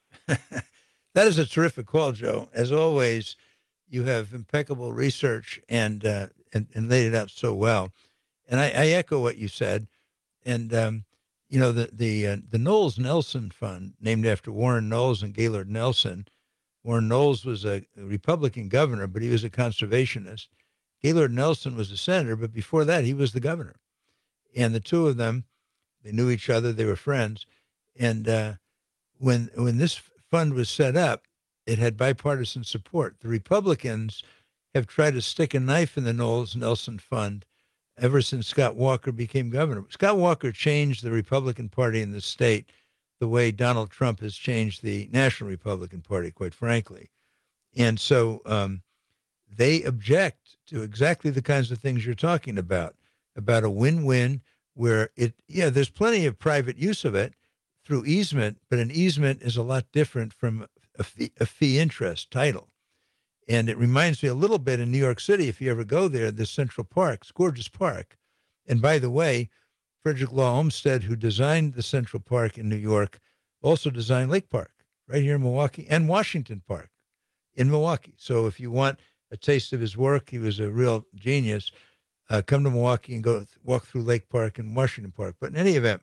That is a terrific call, Joe. As always, you have impeccable research and uh, and, and laid it out so well. And I, I echo what you said. And um, you know, the the uh, the Knowles Nelson Fund, named after Warren Knowles and Gaylord Nelson. Warren Knowles was a Republican governor, but he was a conservationist. Gaylord Nelson was a senator, but before that, he was the governor. And the two of them, they knew each other. They were friends. And uh, when when this fund was set up, it had bipartisan support. The Republicans have tried to stick a knife in the Knowles Nelson Fund ever since Scott Walker became governor. Scott Walker changed the Republican Party in the state the way Donald Trump has changed the National Republican Party, quite frankly. And so um, they object to exactly the kinds of things you're talking about, about a win-win where it, yeah, there's plenty of private use of it through easement, but an easement is a lot different from a fee, a fee interest title. And it reminds me a little bit in New York City, if you ever go there, the Central Park, it's a gorgeous park. And by the way, Frederick Law Olmsted, who designed the Central Park in New York, also designed Lake Park right here in Milwaukee and Washington Park in Milwaukee. So if you want a taste of his work, he was a real genius, uh, come to Milwaukee and go walk through Lake Park and Washington Park. But in any event,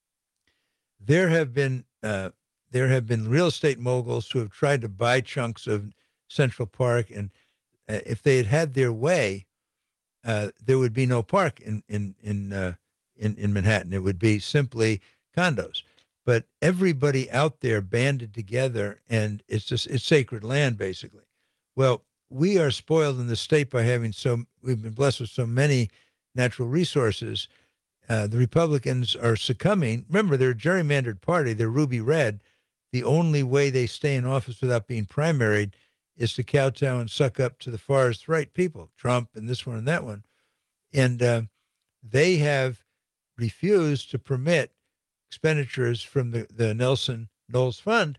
there have been uh, there have been real estate moguls who have tried to buy chunks of Central Park, and uh, if they had had their way, uh, there would be no park in in in, uh, in in Manhattan. It would be simply condos. But everybody out there banded together, and it's just it's sacred land, basically. Well, we are spoiled in the state by having so we've been blessed with so many natural resources. Uh, the Republicans are succumbing. Remember, they're a gerrymandered party. They're ruby red. The only way they stay in office without being primaried is to kowtow and suck up to the farthest right people, Trump and this one and that one. And uh, they have refused to permit expenditures from the, the Nelson Knowles Fund.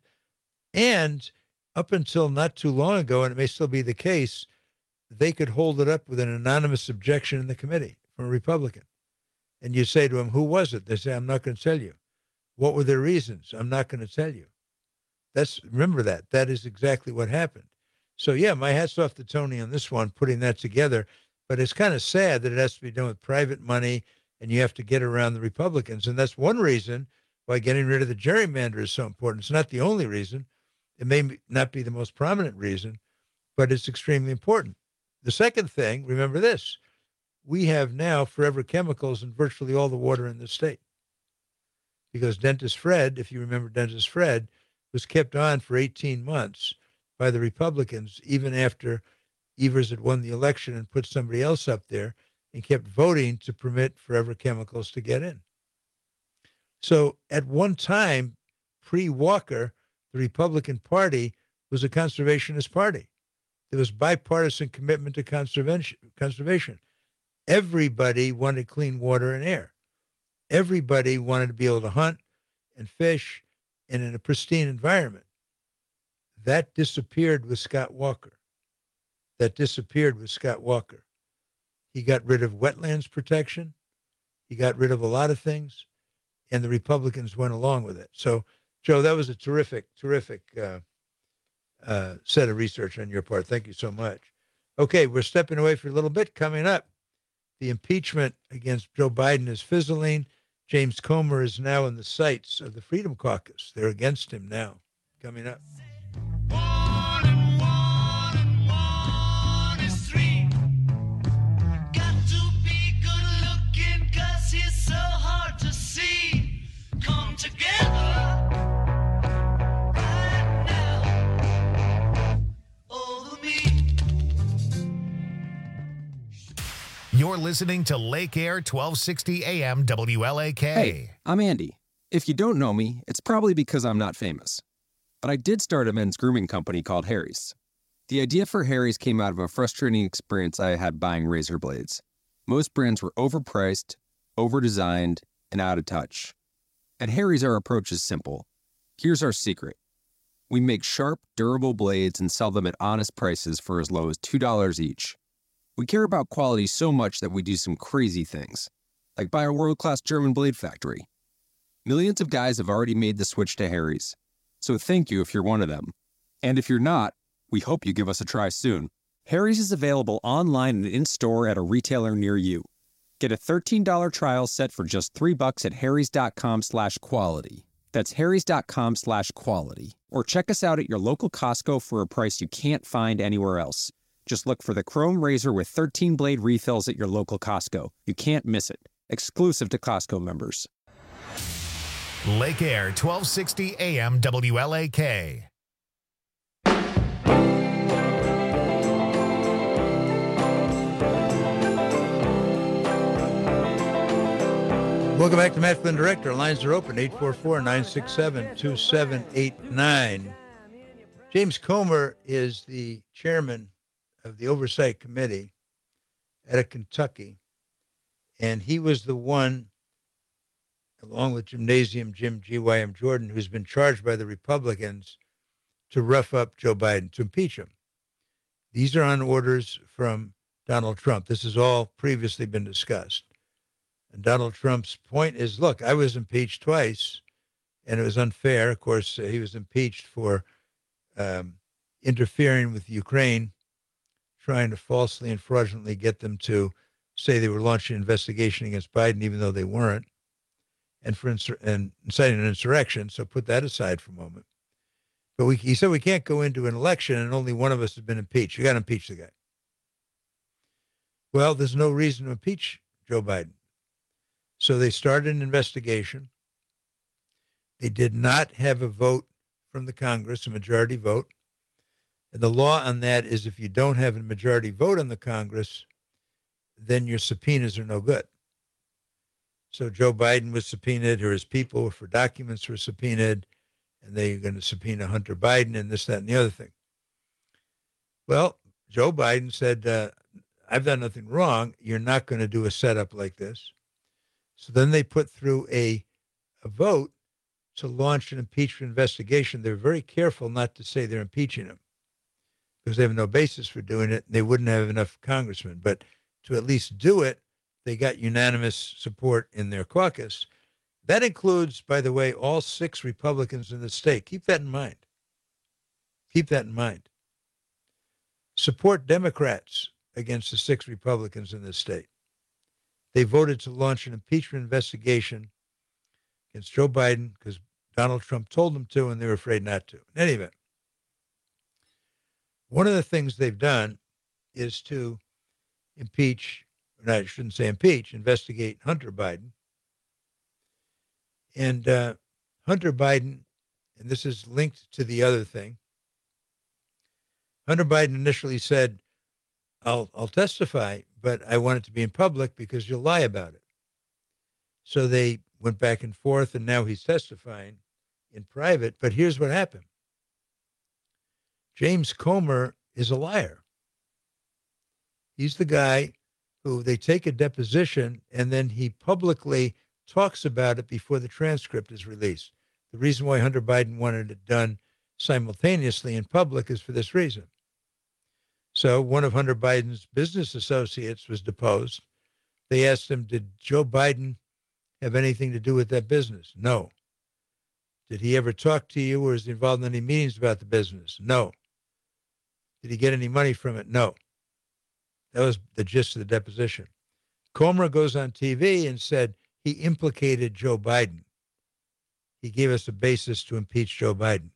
And up until not too long ago, and it may still be the case, they could hold it up with an anonymous objection in the committee from a Republican. And you say to them, who was it? They say, I'm not going to tell you. What were their reasons? I'm not going to tell you. That's, remember that. That is exactly what happened. So, yeah, my hat's off to Tony on this one, putting that together. But it's kind of sad that it has to be done with private money and you have to get around the Republicans. And that's one reason why getting rid of the gerrymander is so important. It's not the only reason. It may not be the most prominent reason, but it's extremely important. The second thing, remember this, we have now forever chemicals in virtually all the water in the state. Because Dentist Fred, if you remember Dentist Fred, was kept on for eighteen months by the Republicans, even after Evers had won the election and put somebody else up there, and kept voting to permit forever chemicals to get in. So at one time, pre-Walker, the Republican Party was a conservationist party. There was bipartisan commitment to conservation. conservation. Everybody wanted clean water and air. Everybody wanted to be able to hunt and fish and in a pristine environment. That disappeared with Scott Walker. That disappeared with Scott Walker. He got rid of wetlands protection. He got rid of a lot of things, and the Republicans went along with it. So, Joe, that was a terrific, terrific uh, uh, set of research on your part. Thank you so much. Okay, we're stepping away for a little bit. Coming up, the impeachment against Joe Biden is fizzling. James Comer is now in the sights of the Freedom Caucus. They're against him now. Coming up. Together right You're listening to Lake Air twelve sixty A M W L A K. Hey, I'm Andy. If you don't know me, it's probably because I'm not famous. But I did start a men's grooming company called Harry's. The idea for Harry's came out of a frustrating experience I had buying razor blades. Most brands were overpriced, overdesigned, and out of touch. At Harry's, our approach is simple. Here's our secret. We make sharp, durable blades and sell them at honest prices for as low as two dollars each. We care about quality so much that we do some crazy things, like buy a world-class German blade factory. Millions of guys have already made the switch to Harry's, so thank you if you're one of them. And if you're not, we hope you give us a try soon. Harry's is available online and in-store at a retailer near you. Get a thirteen dollars trial set for just three bucks at harrys.com slash quality. That's harrys.com slash quality. Or check us out at your local Costco for a price you can't find anywhere else. Just look for the Chrome Razor with thirteen blade refills at your local Costco. You can't miss it. Exclusive to Costco members. Lake Air twelve sixty A M W L A K. Welcome back to Matt Flynn Direct. Our lines are open, eight four four, nine six seven, two seven eight nine. James Comer is the chairman of the Oversight Committee out of Kentucky, and he was the one, along with Gymnasium Jim G Y M Jordan, who's been charged by the Republicans to rough up Joe Biden, to impeach him. These are on orders from Donald Trump. This has all previously been discussed. And Donald Trump's point is, look, I was impeached twice, and it was unfair. Of course, uh, he was impeached for um, interfering with Ukraine, trying to falsely and fraudulently get them to say they were launching an investigation against Biden, even though they weren't, and for insur- and inciting an insurrection. So put that aside for a moment. But we, he said we can't go into an election and only one of us has been impeached. You got to impeach the guy. Well, there's no reason to impeach Joe Biden. So they started an investigation. They did not have a vote from the Congress, a majority vote. And the law on that is if you don't have a majority vote on the Congress, then your subpoenas are no good. So Joe Biden was subpoenaed, or his people for documents were subpoenaed, and they're going to subpoena Hunter Biden and this, that, and the other thing. Well, Joe Biden said, uh, I've done nothing wrong. You're not going to do a setup like this. So then they put through a, a vote to launch an impeachment investigation. They're very careful not to say they're impeaching him because they have no basis for doing it. They wouldn't have enough congressmen. But to at least do it, they got unanimous support in their caucus. That includes, by the way, all six Republicans in the state. Keep that in mind. Keep that in mind. Support Democrats against the six Republicans in the state. They voted to launch an impeachment investigation against Joe Biden because Donald Trump told them to, and they were afraid not to. In any event, one of the things they've done is to impeach, or not, I shouldn't say impeach, investigate Hunter Biden. And uh, Hunter Biden, and this is linked to the other thing, Hunter Biden initially said, I'll, I'll testify, but I want it to be in public because you'll lie about it. So they went back and forth, and now he's testifying in private. But here's what happened. James Comer is a liar. He's the guy who they take a deposition, and then he publicly talks about it before the transcript is released. The reason why Hunter Biden wanted it done simultaneously in public is for this reason. So one of Hunter Biden's business associates was deposed. They asked him, did Joe Biden have anything to do with that business? No. Did he ever talk to you or is he involved in any meetings about the business? No. Did he get any money from it? No. That was the gist of the deposition. Comer goes on T V and said he implicated Joe Biden. He gave us a basis to impeach Joe Biden.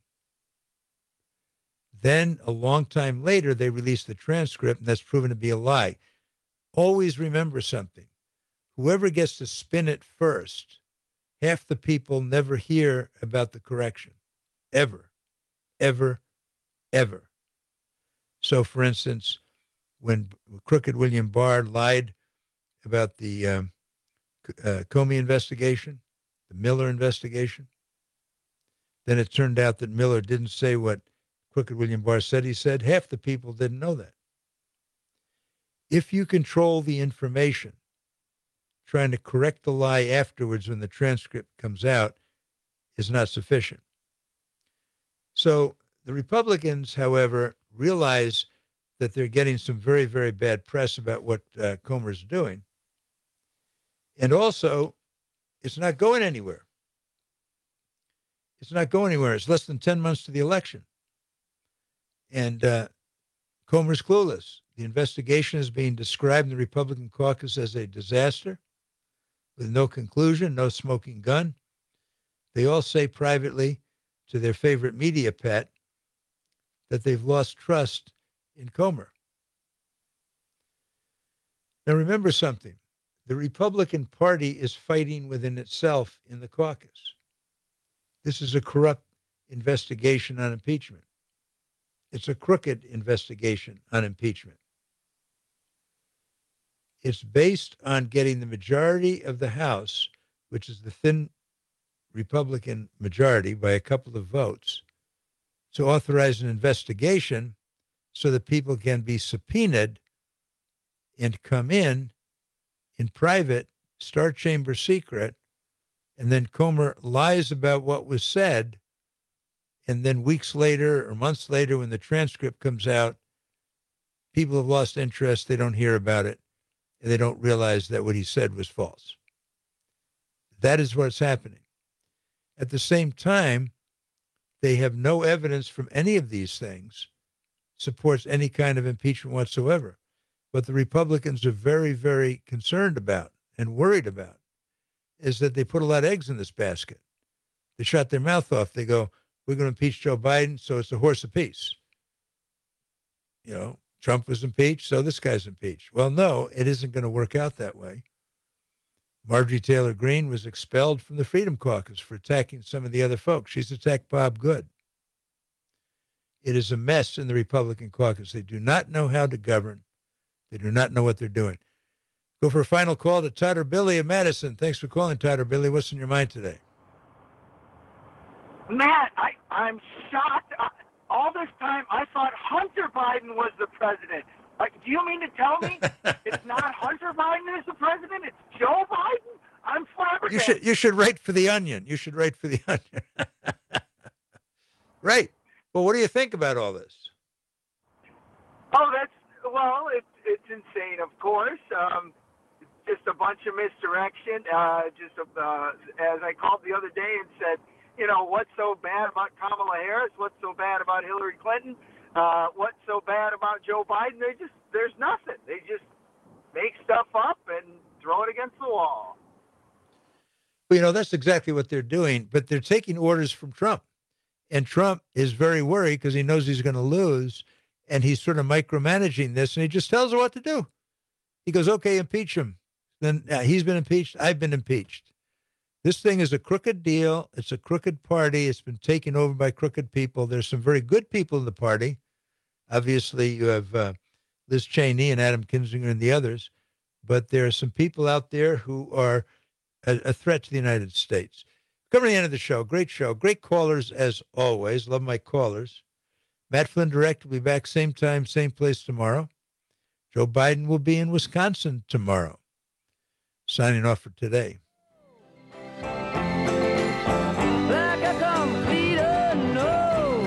Then, a long time later, they released the transcript, and that's proven to be a lie. Always remember something. Whoever gets to spin it first, half the people never hear about the correction. Ever. Ever. Ever. So, for instance, when Crooked William Barr lied about the um, uh, Comey investigation, the Miller investigation. Then it turned out that Miller didn't say what Crooked William Barr said he said. Half the people didn't know that. If you control the information, trying to correct the lie afterwards when the transcript comes out is not sufficient. So the Republicans, however, realize that they're getting some very, very bad press about what uh, Comer's doing. And also, it's not going anywhere. It's not going anywhere. It's less than ten months to the election. And uh, Comer's clueless. The investigation is being described in the Republican caucus as a disaster with no conclusion, no smoking gun. They all say privately to their favorite media pet that they've lost trust in Comer. Now remember something. The Republican Party is fighting within itself in the caucus. This is a corrupt investigation on impeachment. It's a crooked investigation on impeachment. It's based on getting the majority of the House, which is the thin Republican majority by a couple of votes, to authorize an investigation so that people can be subpoenaed and come in in private, Star Chamber secret, and then Comer lies about what was said, and then weeks later or months later when the transcript comes out, people have lost interest, they don't hear about it, and they don't realize that what he said was false. That is what's happening. At the same time, they have no evidence from any of these things supports any kind of impeachment whatsoever. What the Republicans are very, very concerned about and worried about is that they put a lot of eggs in this basket. They shut their mouth off. They go, we're going to impeach Joe Biden, so it's a horse apiece. You know, Trump was impeached, so this guy's impeached. Well, no, it isn't going to work out that way. Marjorie Taylor Greene was expelled from the Freedom Caucus for attacking some of the other folks. She's attacked Bob Good. It is a mess in the Republican caucus. They do not know how to govern. They do not know what they're doing. Go for a final call to Todd or Billy of Madison. Thanks for calling, Todd or Billy. What's in your mind today? Matt, I, I'm shocked. I, all this time, I thought Hunter Biden was the president. Like, do you mean to tell me it's not Hunter Biden who's the president? It's Joe Biden? I'm flabbergasted. You should, you should write for The Onion. You should write for The Onion. Right. Well, what do you think about all this? Oh, that's, well, it, it's insane, of course. Um, just a bunch of misdirection. Uh, just uh, as I called the other day and said, you know, what's so bad about Kamala Harris? What's so bad about Hillary Clinton? Uh, what's so bad about Joe Biden? They just, there's nothing. They just make stuff up and throw it against the wall. Well, you know, that's exactly what they're doing, but they're taking orders from Trump. And Trump is very worried because he knows he's going to lose, and he's sort of micromanaging this, and he just tells her what to do. He goes, okay, impeach him. Then uh, he's been impeached. I've been impeached. This thing is a crooked deal. It's a crooked party. It's been taken over by crooked people. There's some very good people in the party. Obviously, you have uh, Liz Cheney and Adam Kinzinger and the others, but there are some people out there who are a, a threat to the United States. Coming to the end of the show, great show, great callers as always. Love my callers. Matt Flynn Direct will be back same time, same place tomorrow. Joe Biden will be in Wisconsin tomorrow. Signing off for today. Like a complete unknown,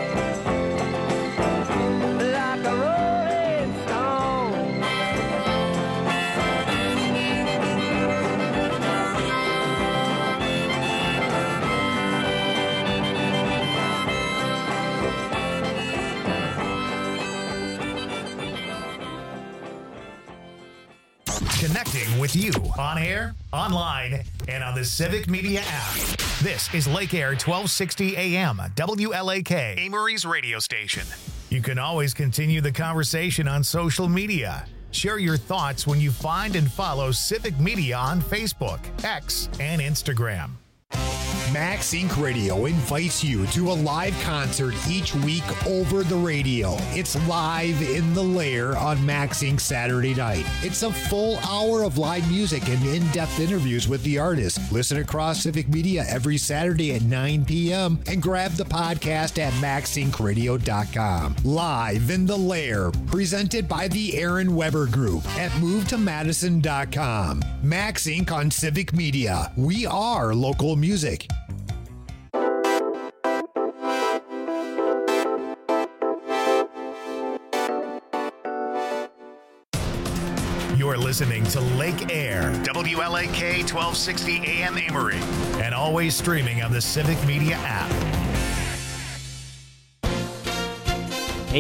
like a rolling stone. Connecting with you on air, online, and on the Civic Media app. This is Lake Air twelve sixty A M, W L A K, Amory's radio station. You can always continue the conversation on social media. Share your thoughts when you find and follow Civic Media on Facebook, X, and Instagram. Max Incorporated. Radio invites you to a live concert each week over the radio. It's Live in the Lair on Max Incorporated Saturday night. It's a full hour of live music and in-depth interviews with the artist. Listen across Civic Media every Saturday at nine p.m. and grab the podcast at max inc radio dot com. Live in the Lair, presented by the Aaron Weber Group at move to madison dot com. Max Incorporated on Civic Media. We are local music. You're listening to Lake Air, W L A K twelve sixty A M Amory, and always streaming on the Civic Media app.